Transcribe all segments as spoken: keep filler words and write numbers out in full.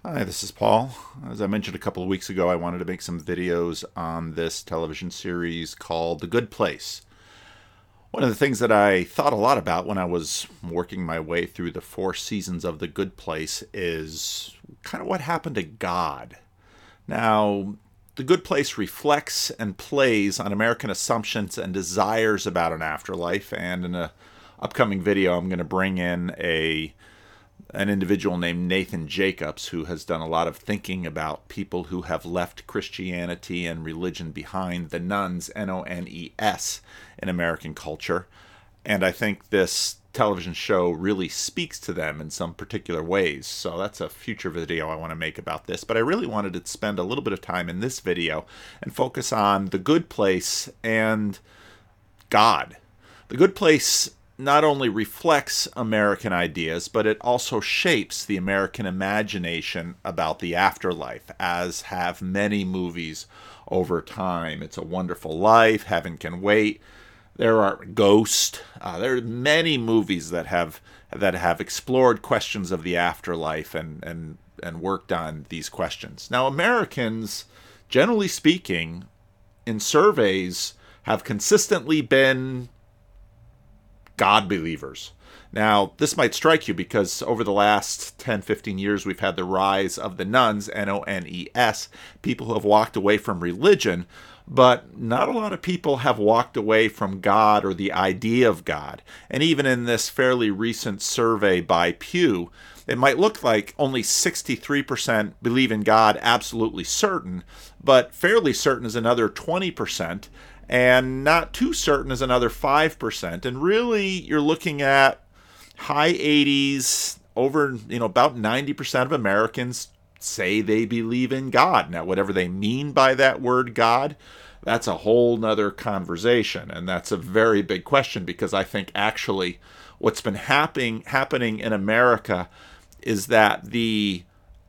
Hi, this is Paul. As I mentioned a couple of weeks ago, I wanted to make some videos on this television series called The Good Place. One of the things that I thought a lot about when I was working my way through the four seasons of The Good Place is kind of what happened to God. Now, The Good Place reflects and plays on American assumptions and desires about an afterlife, and in an upcoming video I'm going to bring in a an individual named Nathan Jacobs, who has done a lot of thinking about people who have left Christianity and religion behind, the nones, N O N E S, in American culture. And I think this television show really speaks to them in some particular ways. So that's a future video I want to make about this. But I really wanted to spend a little bit of time in this video and focus on The Good Place and God. The Good Place not only reflects American ideas, but it also shapes the American imagination about the afterlife, as have many movies over time. It's a Wonderful Life, Heaven Can Wait. There are Ghost. Uh, there are many movies that have that have explored questions of the afterlife and and and worked on these questions. Now, Americans, generally speaking, in surveys, have consistently been God believers. Now, this might strike you because over the last ten, fifteen years, we've had the rise of the nones, N O N E S, people who have walked away from religion, but not a lot of people have walked away from God or the idea of God. And even in this fairly recent survey by Pew, it might look like only sixty-three percent believe in God, absolutely certain, but fairly certain is another twenty percent. And not too certain is another five percent. And really, you're looking at high eighties, over, you know, about ninety percent of Americans say they believe in God. Now, whatever they mean by that word God, that's a whole nother conversation. And that's a very big question, because I think actually what's been happening happening in America is that the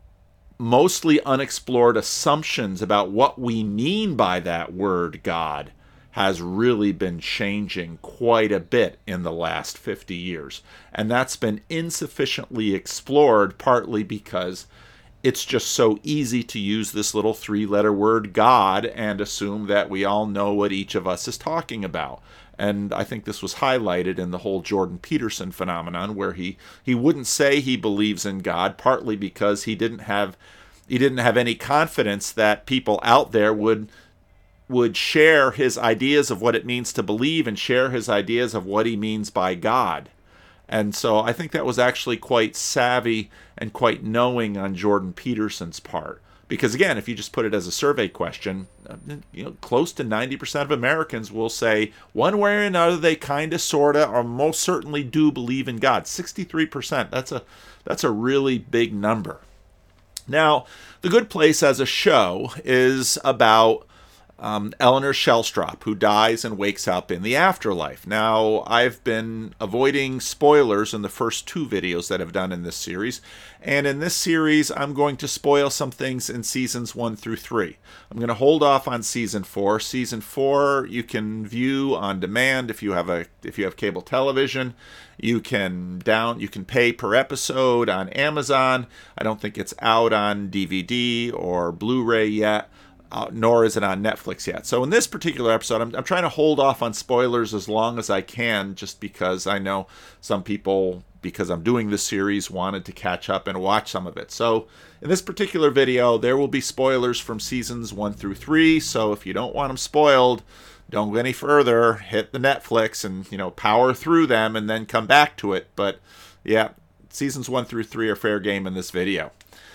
mostly unexplored assumptions about what we mean by that word God has really been changing quite a bit in the last fifty years. And that's been insufficiently explored, partly because it's just so easy to use this little three-letter word God and assume that we all know what each of us is talking about. And I think this was highlighted in the whole Jordan Peterson phenomenon, where he, he wouldn't say he believes in God, partly because he didn't have he didn't have any confidence that people out there would would share his ideas of what it means to believe and share his ideas of what he means by God. And so I think that was actually quite savvy and quite knowing on Jordan Peterson's part. Because again, if you just put it as a survey question, you know, close to ninety percent of Americans will say one way or another they kind of, sort of, or most certainly do believe in God. sixty-three percent. That's a that's a really big number. Now, The Good Place as a show is about Um, Eleanor Shellstrop, who dies and wakes up in the afterlife. Now, I've been avoiding spoilers in the first two videos that I've done in this series, and in this series, I'm going to spoil some things in seasons one through three. I'm going to hold off on season four. Season four you can view on demand if you have a if you have cable television. You can down you can pay per episode on Amazon. I don't think it's out on D V D or Blu-ray yet. Uh, nor is it on Netflix yet. So in this particular episode, I'm, I'm trying to hold off on spoilers as long as I can, just because I know some people, because I'm doing this series, wanted to catch up and watch some of it. So in this particular video, there will be spoilers from seasons one through three. So if you don't want them spoiled, don't go any further. Hit the Netflix and, you know, power through them and then come back to it. But yeah, seasons one through three are fair game in this video.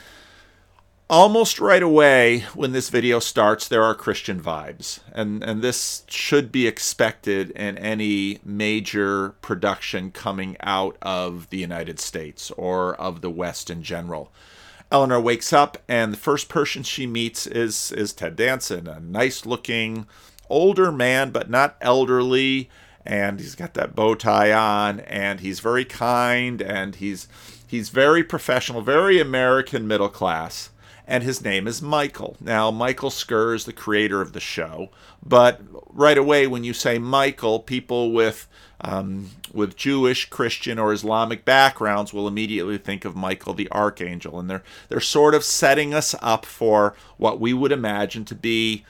Almost right away, when this video starts, there are Christian vibes. And, and this should be expected in any major production coming out of the United States or of the West in general. Eleanor wakes up, and the first person she meets is, is Ted Danson, a nice-looking, older man, but not elderly. And he's got that bow tie on, and he's very kind, and he's he's very professional, very American middle class. and his name is Michael. Now, Michael Schur is the creator of the show, but right away when you say Michael, people with um, with Jewish, Christian, or Islamic backgrounds will immediately think of Michael the Archangel, and they're they're sort of setting us up for what we would imagine to be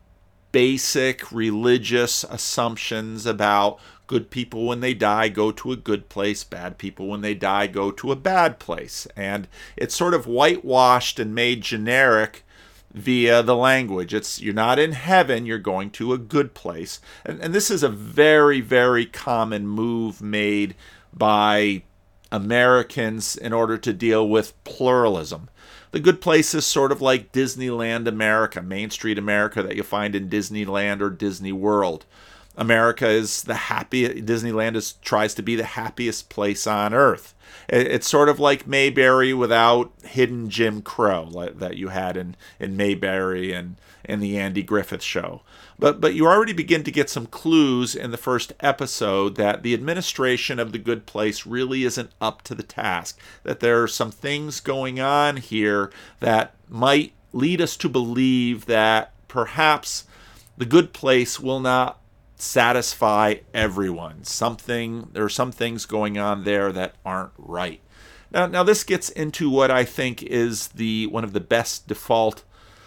basic religious assumptions about good people when they die go to a good place, bad people when they die go to a bad place. And it's sort of whitewashed and made generic via the language. It's you're not in heaven, you're going to a good place. And, and this is a very, very common move made by Americans in order to deal with pluralism. The good place is sort of like Disneyland America, Main Street America that you'll find in Disneyland or Disney World. America is the happy, Disneyland is, tries to be the happiest place on earth. It's sort of like Mayberry without hidden Jim Crow that you had in, in Mayberry and in the Andy Griffith Show. But but you already begin to get some clues in the first episode that the administration of the good place really isn't up to the task, that there are some things going on here that might lead us to believe that perhaps the good place will not satisfy everyone. Something there are some things going on there that aren't right. Now now this gets into what I think is the one of the best default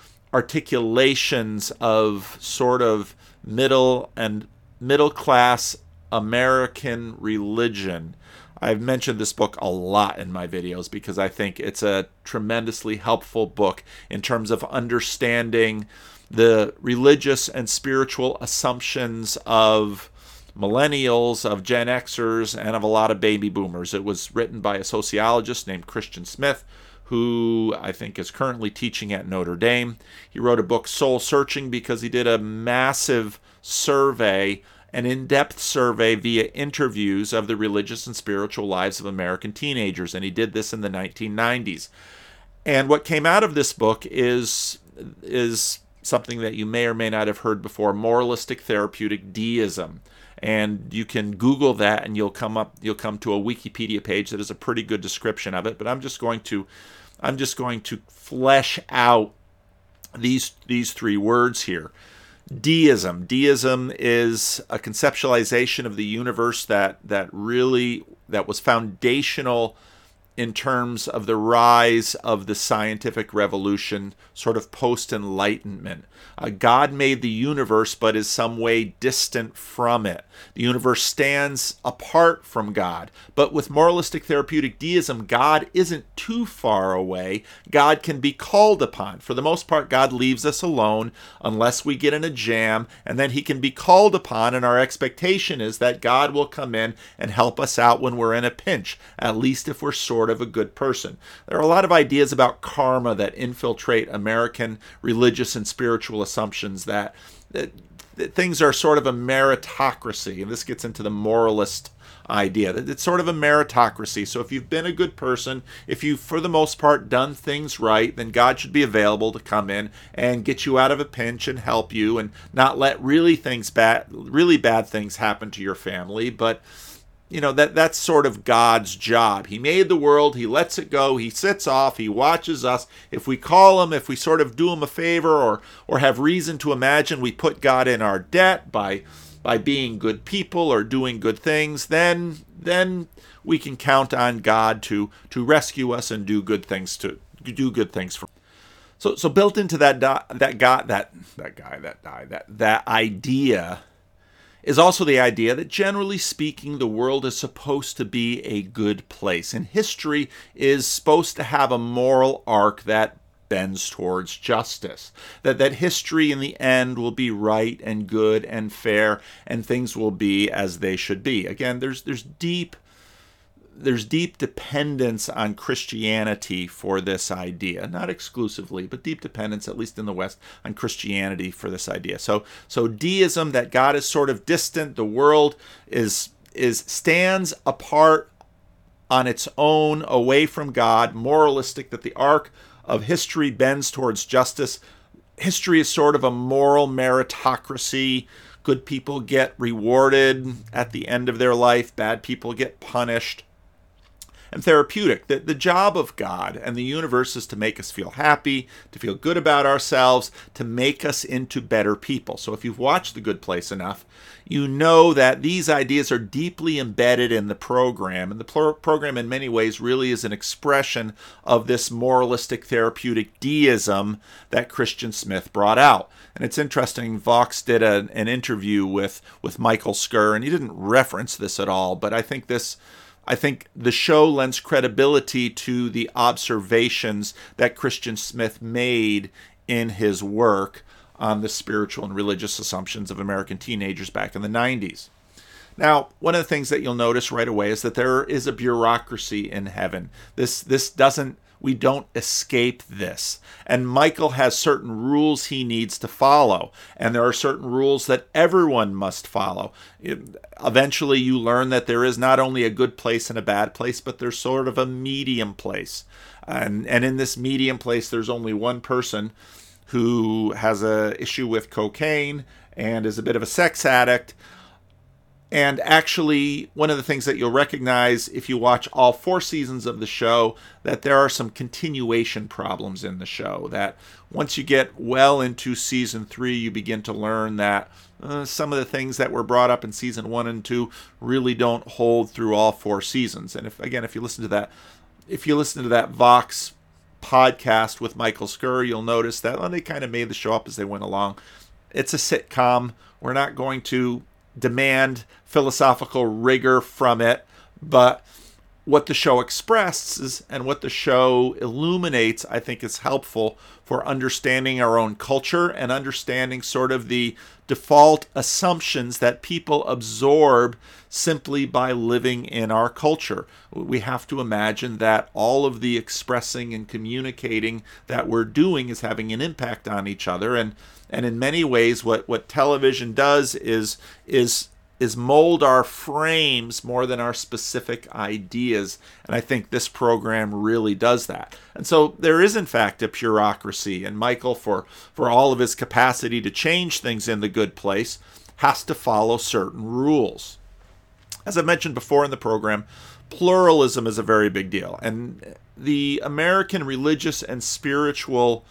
articulations of sort of middle and middle class American religion. I've mentioned this book a lot in my videos because I think it's a tremendously helpful book in terms of understanding the religious and spiritual assumptions of millennials, of Gen Xers, and of a lot of baby boomers. It was written by a sociologist named Christian Smith, who I think is currently teaching at Notre Dame. He wrote a book, Soul Searching, because he did a massive survey, an in-depth survey via interviews of the religious and spiritual lives of American teenagers, and he did this in the nineteen nineties. And what came out of this book is is something that you may or may not have heard before, moralistic therapeutic deism. And you can Google that and you'll come up you'll come to a Wikipedia page that is a pretty good description of it, but I'm just going to I'm just going to flesh out these these three words here. Deism. Deism is a conceptualization of the universe that that really that was foundational in terms of the rise of the scientific revolution, sort of post-enlightenment. Uh, God made the universe, but is some way distant from it. The universe stands apart from God. But with moralistic therapeutic deism, God isn't too far away. God can be called upon. For the most part, God leaves us alone unless we get in a jam, and then he can be called upon, and our expectation is that God will come in and help us out when we're in a pinch, at least if we're sort of a good person. There are a lot of ideas about karma that infiltrate American religious and spiritual assumptions that, that, that things are sort of a meritocracy, and this gets into the moralist idea that it's sort of a meritocracy. So if you've been a good person, if you've for the most part done things right, then God should be available to come in and get you out of a pinch and help you and not let really things bad really bad things happen to your family. But you know, that that's sort of God's job. He made the world, he lets it go, he sits off, he watches us. If we call him, if we sort of do him a favor or or have reason to imagine we put God in our debt by by being good people or doing good things, then then we can count on God to to rescue us and do good things to do good things for. So so built into that that guy that that guy that guy that that idea is also the idea that, generally speaking, the world is supposed to be a good place, and history is supposed to have a moral arc that bends towards justice. That that history in the end will be right and good and fair, and things will be as they should be. Again, there's there's deep there's deep dependence on Christianity for this idea. Not exclusively, but deep dependence, at least in the West, on Christianity for this idea. So so deism, that God is sort of distant, the world is is stands apart on its own, away from God, moralistic, that the arc of history bends towards justice. History is sort of a moral meritocracy. Good people get rewarded at the end of their life, bad people get punished. and therapeutic. The, the job of God and the universe is to make us feel happy, to feel good about ourselves, to make us into better people. So if you've watched The Good Place enough, you know that these ideas are deeply embedded in the program. And the pro- program in many ways really is an expression of this moralistic therapeutic deism that Christian Smith brought out. And it's interesting, Vox did a, an interview with, with Michael Schur, and he didn't reference this at all, but I think this I think the show lends credibility to the observations that Christian Smith made in his work on the spiritual and religious assumptions of American teenagers back in the nineties. Now, one of the things that you'll notice right away is that there is a bureaucracy in heaven. This this doesn't we don't escape this. And Michael has certain rules he needs to follow, and there are certain rules that everyone must follow. It, eventually you learn that there is not only a good place and a bad place, but there's sort of a medium place. And and in this medium place there's only one person who has a issue with cocaine and is a bit of a sex addict. And actually, one of the things that you'll recognize if you watch all four seasons of the show, that there are some continuation problems in the show. That once you get well into season three, you begin to learn that uh, some of the things that were brought up in season one and two really don't hold through all four seasons. And if again, if you listen to that, if you listen to that Vox podcast with Michael Schur, you'll notice that well, they kind of made the show up as they went along. It's a sitcom. We're not going to demand philosophical rigor from it, but what the show expresses and what the show illuminates, I think, is helpful for understanding our own culture and understanding sort of the default assumptions that people absorb simply by living in our culture. We have to imagine that all of the expressing and communicating that we're doing is having an impact on each other, and and in many ways what what television does is is is mold our frames more than our specific ideas. And I think this program really does that. And so there is, in fact, a bureaucracy. And Michael, for, for all of his capacity to change things in The Good Place, has to follow certain rules. As I mentioned before in the program, pluralism is a very big deal. And the American religious and spiritual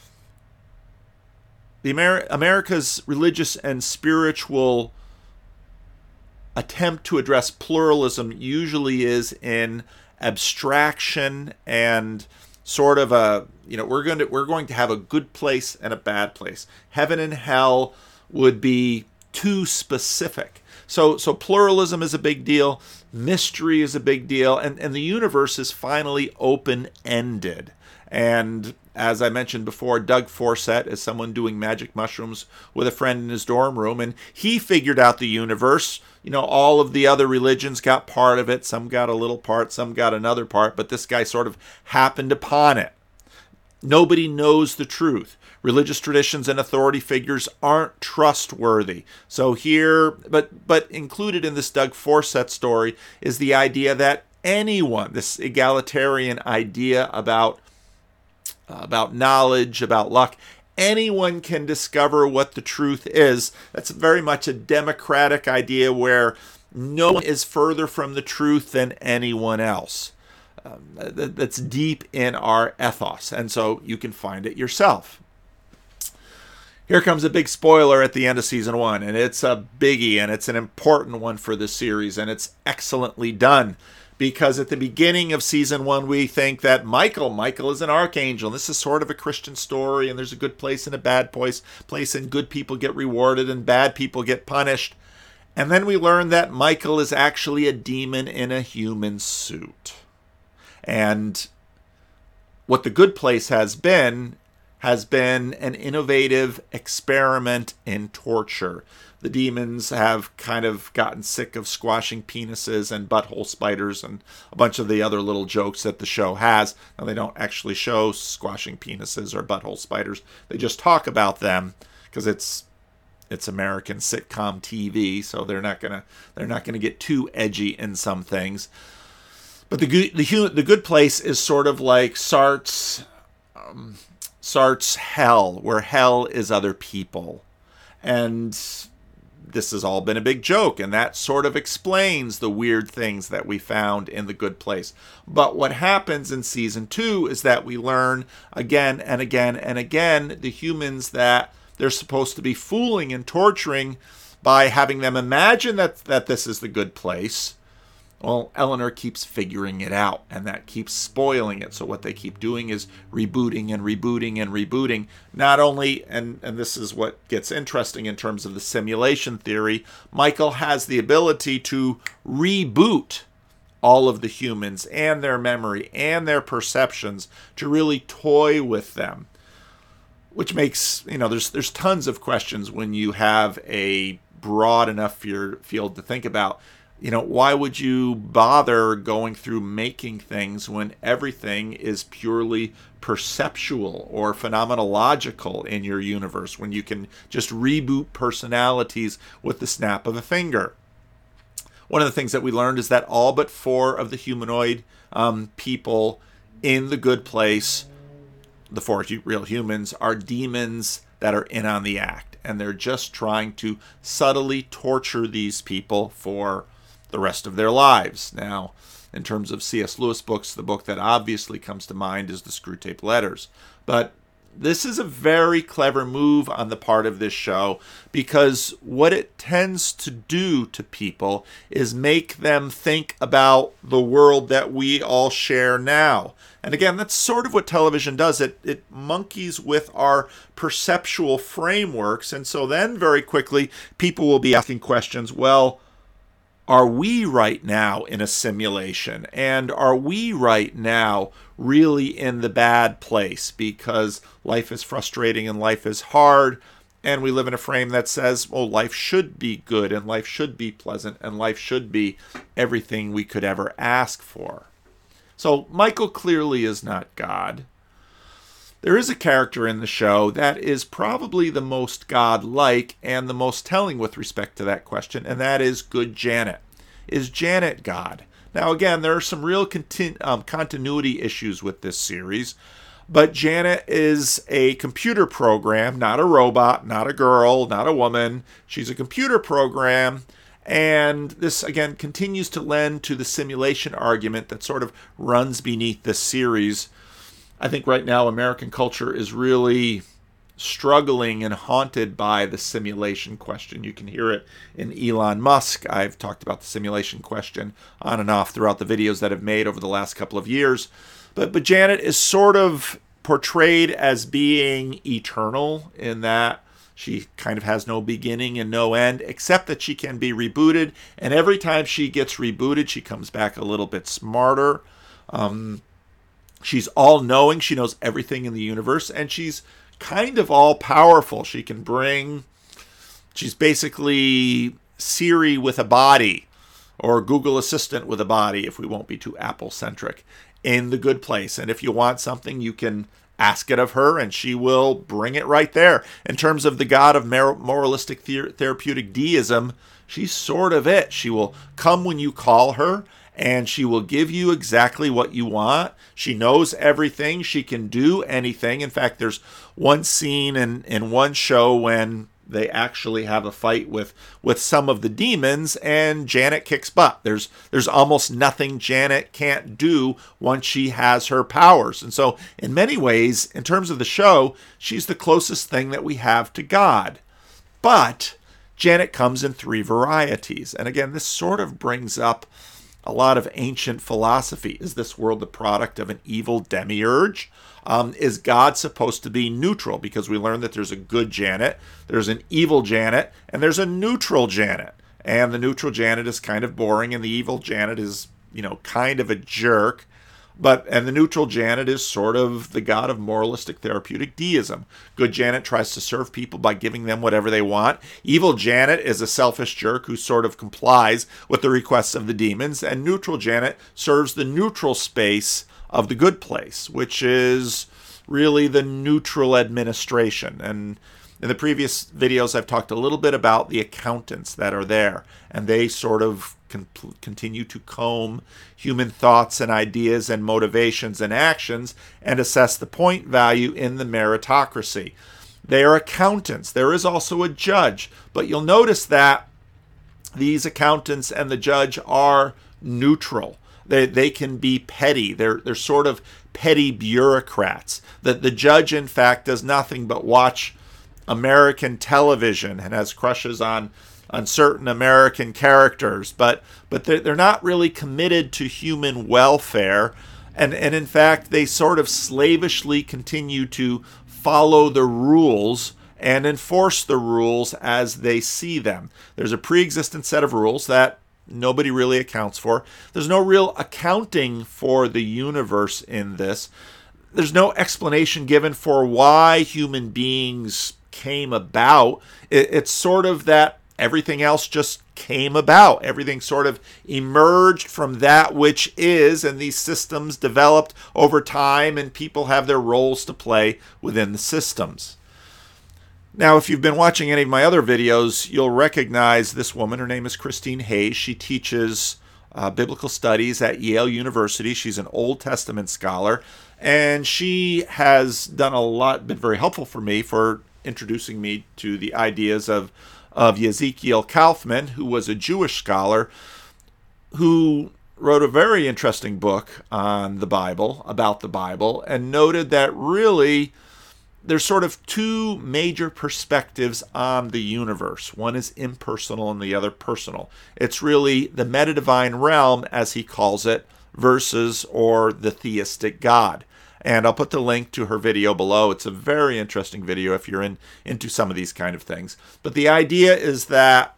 the Amer- America's religious and spiritual attempt to address pluralism usually is in abstraction and sort of a, you know, we're going to we're going to have a good place and a bad place. Heaven and hell would be too specific. So so pluralism is a big deal, mystery is a big deal, and, and the universe is finally open-ended. And as I mentioned before, Doug Forsett is someone doing magic mushrooms with a friend in his dorm room, and he figured out the universe. You know, all of the other religions got part of it. Some got a little part, some got another part, but this guy sort of happened upon it. Nobody knows the truth. Religious traditions and authority figures aren't trustworthy. So here, but but included in this Doug Forsett story is the idea that anyone, this egalitarian idea about about knowledge, about luck, anyone can discover what the truth is. That's very much a democratic idea where no one is further from the truth than anyone else. Um, that's deep in our ethos, and so you can find it yourself. Here comes a big spoiler at the end of season one, and it's a biggie, and it's an important one for this series, and it's excellently done. Because at the beginning of season one, we think that Michael, Michael is an archangel. And this is sort of a Christian story, and there's a good place and a bad place, place, and good people get rewarded and bad people get punished. And then we learn that Michael is actually a demon in a human suit. And what the Good Place has been, has been an innovative experiment in torture. The demons have kind of gotten sick of squashing penises and butthole spiders and a bunch of the other little jokes that the show has. Now, they don't actually show squashing penises or butthole spiders. They just talk about them because it's it's American sitcom T V, so they're not gonna they're not gonna get too edgy in some things. But the good the the Good Place is sort of like Sartre's um, Sartre's hell, where hell is other people, and this has all been a big joke, and that sort of explains the weird things that we found in The Good Place. But what happens in season two is that we learn again and again and again the humans that they're supposed to be fooling and torturing by having them imagine that, that this is the good place. Well, Eleanor keeps figuring it out, and that keeps spoiling it. So what they keep doing is rebooting and rebooting and rebooting. Not only, and, and this is what gets interesting in terms of the simulation theory, Michael has the ability to reboot all of the humans and their memory and their perceptions to really toy with them. Which makes, you know, there's there's tons of questions when you have a broad enough field to think about. You know, why would you bother going through making things when everything is purely perceptual or phenomenological in your universe, when you can just reboot personalities with the snap of a finger? One of the things that we learned is that all but four of the humanoid um, people in The Good Place, the four real humans, are demons that are in on the act. And they're just trying to subtly torture these people for the rest of their lives. Now, in terms of C S Lewis books, the book that obviously comes to mind is the Screwtape Letters. But this is a very clever move on the part of this show, because what it tends to do to people is make them think about the world that we all share now. And again, that's sort of what television does. It it monkeys with our perceptual frameworks. And so then very quickly, people will be asking questions, well, are we right now in a simulation? And are we right now really in the bad place because life is frustrating and life is hard, and we live in a frame that says, oh, life should be good and life should be pleasant and life should be everything we could ever ask for? So Michael clearly is not God. There is a character in the show that is probably the most God-like and the most telling with respect to that question, and that is Good Janet. Is Janet God? Now, again, there are some real continu- um, continuity issues with this series, but Janet is a computer program, not a robot, not a girl, not a woman. She's a computer program, and this, again, continues to lend to the simulation argument that sort of runs beneath this series. I think right now American culture is really struggling and haunted by the simulation question. You can hear it in Elon Musk. I've talked about the simulation question on and off throughout the videos that I've made over the last couple of years. But, but Janet is sort of portrayed as being eternal in that she kind of has no beginning and no end, except that she can be rebooted. And every time she gets rebooted, she comes back a little bit smarter. Um, She's all-knowing. She knows everything in the universe, and she's kind of all-powerful. She can bring... She's basically Siri with a body, or Google Assistant with a body, if we won't be too Apple-centric, in The Good Place. And if you want something, you can ask it of her, and she will bring it right there. In terms of the god of moralistic ther- therapeutic deism, she's sort of it. She will come when you call her, and she will give you exactly what you want. She knows everything. She can do anything. In fact, there's one scene in, in one show when they actually have a fight with, with some of the demons, and Janet kicks butt. There's there's almost nothing Janet can't do once she has her powers. And so in many ways, in terms of the show, she's the closest thing that we have to God. But Janet comes in three varieties. And again, this sort of brings up a lot of ancient philosophy. Is this world the product of an evil demiurge? Um, is God supposed to be neutral? Because we learned that there's a good Janet, there's an evil Janet, and there's a neutral Janet. And the neutral Janet is kind of boring, and the evil Janet is, you know, kind of a jerk. But and the neutral Janet is sort of the god of moralistic therapeutic deism. Good Janet tries to serve people by giving them whatever they want. Evil Janet is a selfish jerk who sort of complies with the requests of the demons. And neutral Janet serves the neutral space of The Good Place, which is really the neutral administration. And in the previous videos, I've talked a little bit about the accountants that are there, and they sort of con- continue to comb human thoughts and ideas and motivations and actions and assess the point value in the meritocracy. They are accountants. There is also a judge. But you'll notice that these accountants and the judge are neutral. They, they can be petty. They're, they're sort of petty bureaucrats. That the judge, in fact, does nothing but watch American television and has crushes on, on certain American characters. But, but they're, they're not really committed to human welfare. And, and in fact, they sort of slavishly continue to follow the rules and enforce the rules as they see them. There's a pre-existent set of rules that nobody really accounts for. There's no real accounting for the universe in this. There's no explanation given for why human beings came about. It, it's sort of that everything else just came about. Everything sort of emerged from that which is, and these systems developed over time, and people have their roles to play within the systems. Now, if you've been watching any of my other videos, you'll recognize this woman. Her name is Christine Hayes. She teaches uh, biblical studies at Yale University. She's an Old Testament scholar, and she has done a lot, been very helpful for me for introducing me to the ideas of, of Yezekiel Kaufman, who was a Jewish scholar who wrote a very interesting book on the Bible, about the Bible, and noted that really there's sort of two major perspectives on the universe. One is impersonal and the other personal. It's really the meta-divine realm, as he calls it, versus or the theistic God. And I'll put the link to her video below. It's a very interesting video if you're in, into some of these kind of things. But the idea is that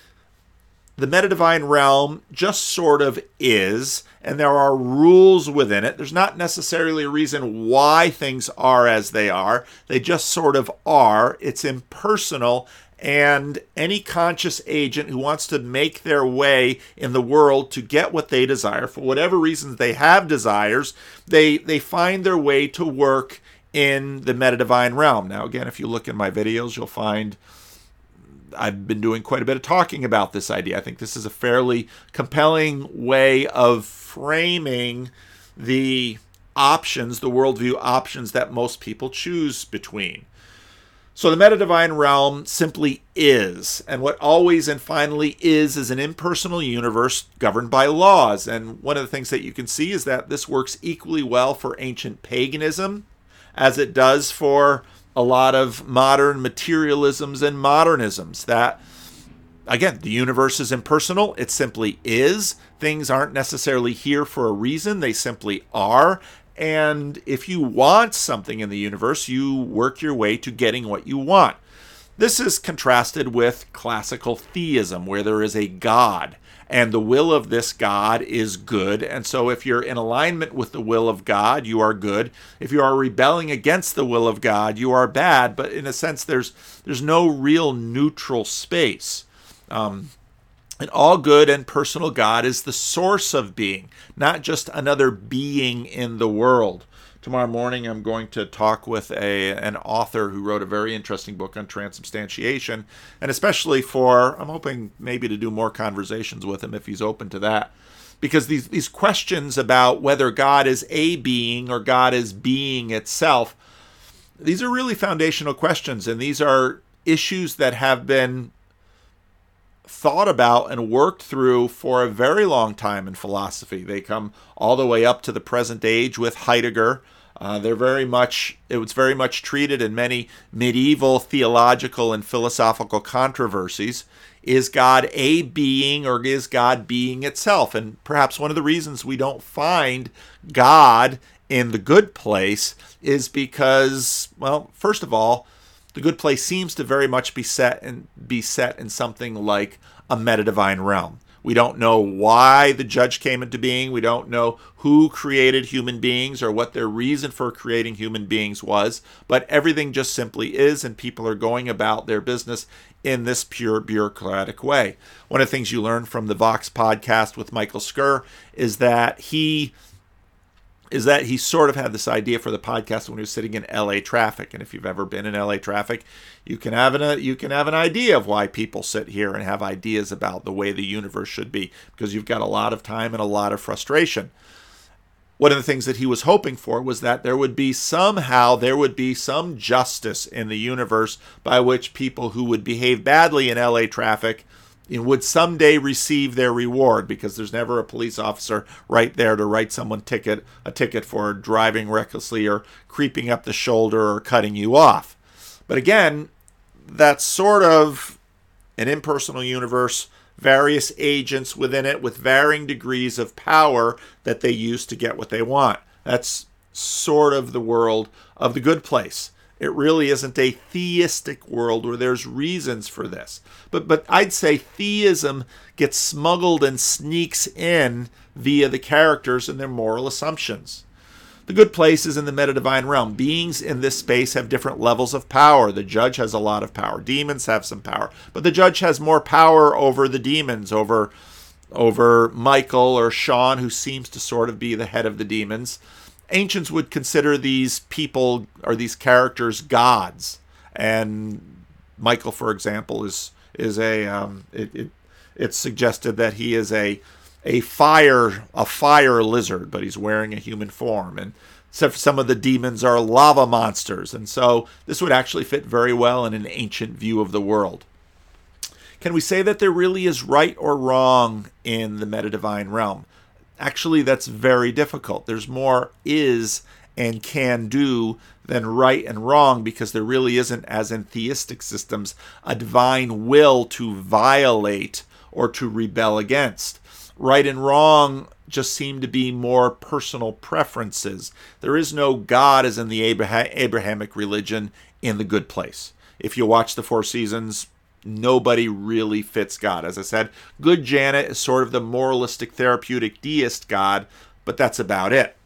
the meta-divine realm just sort of is, and there are rules within it. There's not necessarily a reason why things are as they are. They just sort of are. It's impersonal, and any conscious agent who wants to make their way in the world to get what they desire, for whatever reasons they have desires, they, they find their way to work in the meta-divine realm. Now, again, if you look in my videos, you'll find I've been doing quite a bit of talking about this idea. I think this is a fairly compelling way of framing the options, the worldview options that most people choose between. So the meta-divine realm simply is, and what always and finally is is an impersonal universe governed by laws. And one of the things that you can see is that this works equally well for ancient paganism as it does for a lot of modern materialisms and modernisms. That, again, the universe is impersonal. It simply is. Things aren't necessarily here for a reason. They simply are. And if you want something in the universe, you work your way to getting what you want. This is contrasted with classical theism, where there is a God, and the will of this God is good. And so if you're in alignment with the will of God, you are good. If you are rebelling against the will of God, you are bad. But in a sense, there's there's no real neutral space. Um, an all good and personal God is the source of being, not just another being in the world. Tomorrow morning, I'm going to talk with a an author who wrote a very interesting book on transubstantiation, and especially for, I'm hoping maybe to do more conversations with him if he's open to that, because these, these questions about whether God is a being or God is being itself, these are really foundational questions, and these are issues that have been thought about and worked through for a very long time in philosophy. They come all the way up to the present age with Heidegger. Uh, they're very much, it was very much treated in many medieval theological and philosophical controversies. Is God a being, or is God being itself? And perhaps one of the reasons we don't find God in the good place is because, well, first of all, the good place seems to very much be set and be set in something like a meta-divine realm. We don't know why the judge came into being. We don't know who created human beings or what their reason for creating human beings was. But everything just simply is, and people are going about their business in this pure bureaucratic way. One of the things you learn from the Vox podcast with Michael Skur is that he is that he sort of had this idea for the podcast when he was sitting in L A traffic. And if you've ever been in L A traffic, you can have an, you can have an idea of why people sit here and have ideas about the way the universe should be, because you've got a lot of time and a lot of frustration. one of the things that he was hoping for was that there would be somehow, there would be some justice in the universe by which people who would behave badly in L A traffic would someday receive their reward, because there's never a police officer right there to write someone ticket a ticket for driving recklessly or creeping up the shoulder or cutting you off. But again, that's sort of an impersonal universe, various agents within it with varying degrees of power that they use to get what they want. That's sort of the world of The Good Place. It really isn't a theistic world where there's reasons for this. But but I'd say theism gets smuggled and sneaks in via the characters and their moral assumptions. The Good Place is in the meta-divine realm. Beings in this space have different levels of power. The judge has a lot of power. Demons have some power. But the judge has more power over the demons, over, over Michael or Sean, who seems to sort of be the head of the demons. Ancients would consider these people or these characters gods. And Michael, for example, is is a um, it, it it's suggested that he is a a fire a fire lizard, but he's wearing a human form. And some of the demons are lava monsters, and so this would actually fit very well in an ancient view of the world. Can we say that there really is right or wrong in the meta-divine realm? Actually, that's very difficult. There's more is and can do than right and wrong, because there really isn't, as in theistic systems, a divine will to violate or to rebel against. Right and wrong just seem to be more personal preferences. There is no God, as in the Abraham- Abrahamic religion, in The Good Place. If you watch the Four Seasons, nobody really fits God. As I said, Good Janet is sort of the moralistic, therapeutic, deist God, but that's about it.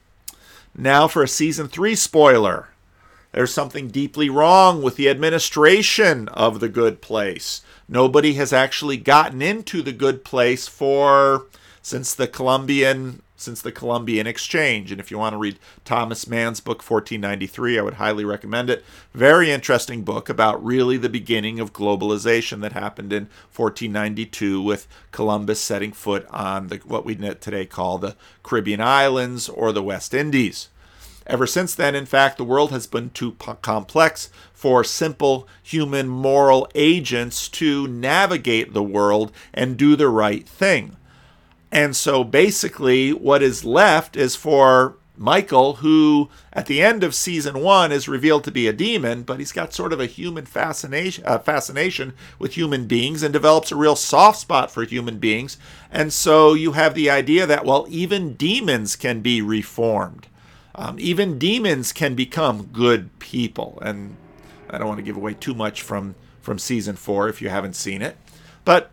Now for a season three spoiler. There's something deeply wrong with the administration of The Good Place. Nobody has actually gotten into The Good Place for since the Columbian since the Columbian Exchange. And if you want to read Thomas Mann's book, fourteen ninety-three, I would highly recommend it. Very interesting book about really the beginning of globalization that happened in fourteen ninety-two with Columbus setting foot on the what we today call the Caribbean Islands or the West Indies. Ever since then, in fact, the world has been too p- complex for simple human moral agents to navigate the world and do the right thing. And so basically what is left is for Michael, who at the end of season one is revealed to be a demon, but he's got sort of a human fascination, uh, fascination with human beings and develops a real soft spot for human beings. And so you have the idea that, well, even demons can be reformed. Um, even demons can become good people. And I don't want to give away too much from, from season four if you haven't seen it. But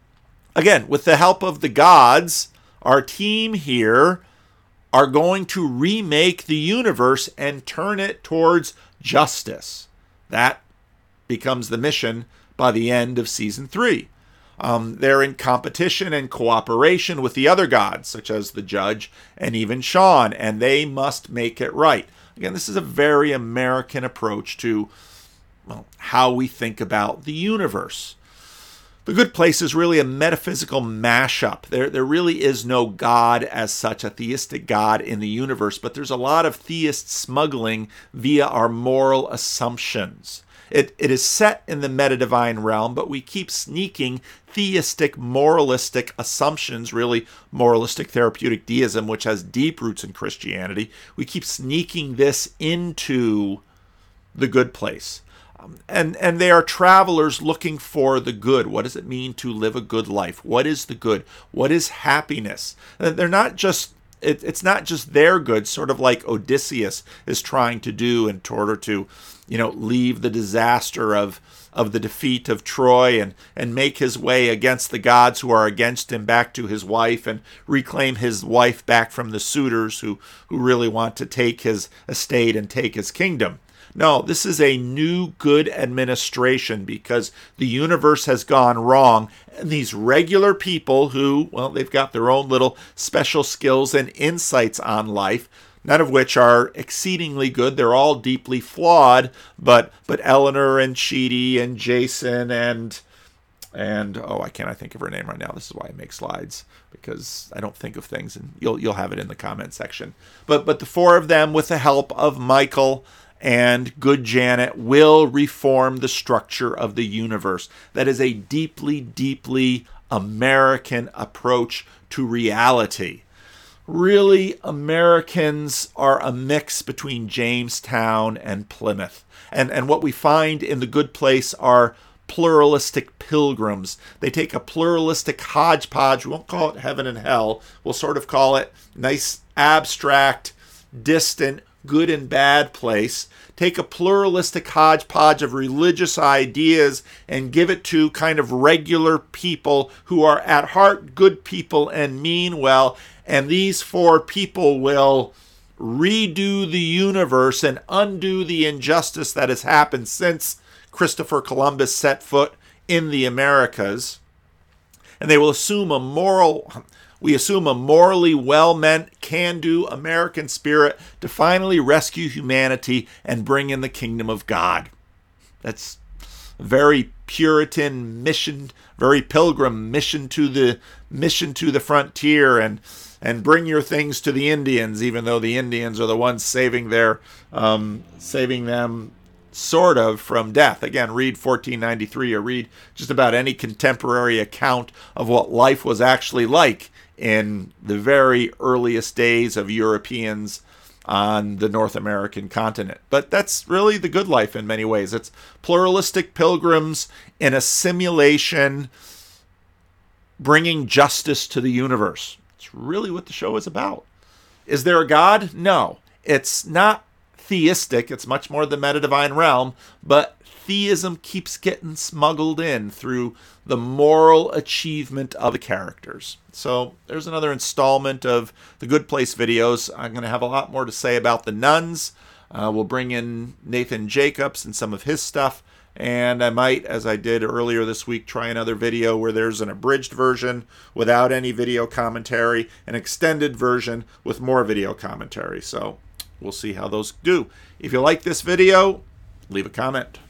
again, with the help of the gods, our team here are going to remake the universe and turn it towards justice. That becomes the mission by the end of season three. Um, they're in competition and cooperation with the other gods, such as the judge and even Sean, and they must make it right. Again, this is a very American approach to, well, how we think about the universe. The Good Place is really a metaphysical mashup. There, there really is no God as such, a theistic God in the universe, but there's a lot of theist smuggling via our moral assumptions. It, it is set in the meta-divine realm, but we keep sneaking theistic, moralistic assumptions, really moralistic therapeutic deism, which has deep roots in Christianity. We keep sneaking this into the Good Place. Um, and, and they are travelers looking for the good. What does it mean to live a good life? What is the good? What is happiness? And they're not just it, it's not just their good, sort of like Odysseus is trying to do in order to, you know, leave the disaster of of the defeat of Troy and, and make his way against the gods who are against him back to his wife and reclaim his wife back from the suitors who, who really want to take his estate and take his kingdom. No, this is a new good administration because the universe has gone wrong. And these regular people who, well, they've got their own little special skills and insights on life, none of which are exceedingly good. They're all deeply flawed, but but Eleanor and Chidi and Jason and, and oh, I can't I think of her name right now. This is why I make slides, because I don't think of things, and you'll you'll have it in the comment section. But but the four of them, with the help of Michael and good Janet, will reform the structure of the universe. That is a deeply, deeply American approach to reality. Really, Americans are a mix between Jamestown and Plymouth. And, and what we find in The Good Place are pluralistic pilgrims. They take a pluralistic hodgepodge. We won't call it heaven and hell. We'll sort of call it nice, abstract, distant, good and bad place. Take a pluralistic hodgepodge of religious ideas and give it to kind of regular people who are at heart good people and mean well. And these four people will redo the universe and undo the injustice that has happened since Christopher Columbus set foot in the Americas. And they will assume a moral, we assume a morally well-meant, can-do American spirit to finally rescue humanity and bring in the kingdom of God. That's a very Puritan mission, very pilgrim mission to the mission to the frontier, and and bring your things to the Indians, even though the Indians are the ones saving their um, saving them sort of from death. Again, read fourteen ninety-three or read just about any contemporary account of what life was actually like in the very earliest days of Europeans on the North American continent. But that's really the good life in many ways. It's pluralistic pilgrims in a simulation bringing justice to the universe. It's really what the show is about. Is there a God? No. It's not theistic. It's much more the meta-divine realm, but theism keeps getting smuggled in through the moral achievement of the characters. So there's another installment of the Good Place videos. I'm going to have a lot more to say about the nuns. Uh, we'll bring in Nathan Jacobs and some of his stuff. And I might, as I did earlier this week, try another video where there's an abridged version without any video commentary, an extended version with more video commentary. So we'll see how those do. If you like this video, leave a comment.